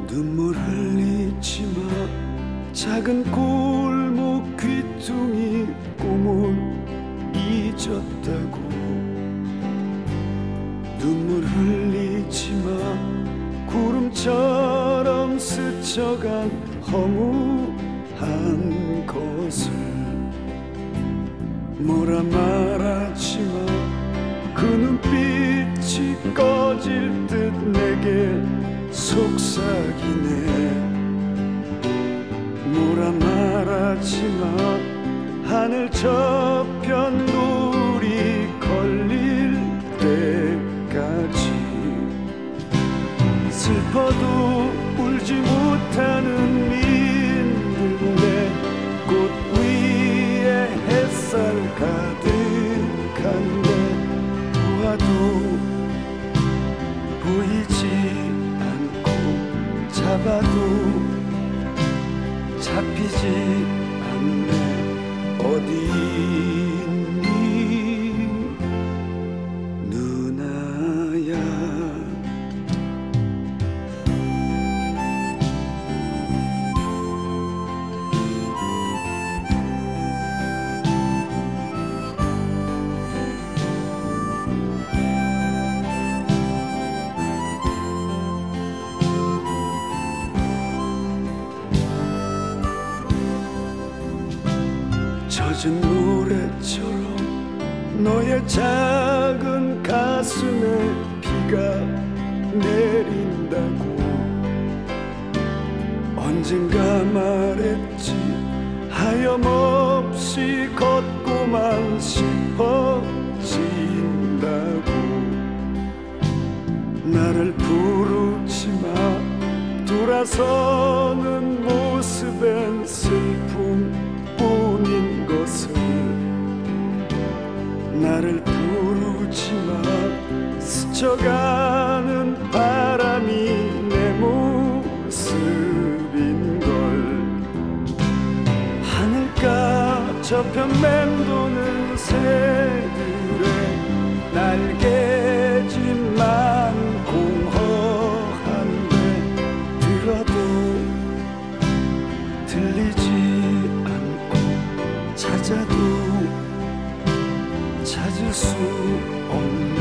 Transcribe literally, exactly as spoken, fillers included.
눈물 흘리지 마. 작은 골목 귀퉁이 꿈을 잊었다고. 눈물 흘리지 마. 구름처럼 스쳐간 허무한 것을 뭐라 말하지 마. 그 눈빛이 꺼질 듯 내게 속삭이네. 뭐라 말하지 마. 하늘 저편 돌이 걸릴 때까지 슬퍼도 울지 못하는 민들레 꽃 위에 햇살 가득한데 보아도 보이지 않고 잡아도 잡히지 않네. 어디 있니 누나야. 젖은 노래처럼 너의 작은 가슴에 비가 내린다고 언젠가 말했지. 하염없이 걷고만 싶어진다고. 나를 부르지 마. 돌아서는 모습엔 슬픔 뿐인 것을. 나를 부르지 마. 스쳐가는 바람이 내 모습인걸. 하늘가 저편 맴도는 새들의 날개짓만 공허한데 들어도 들리지 찾아도 찾을 수 없는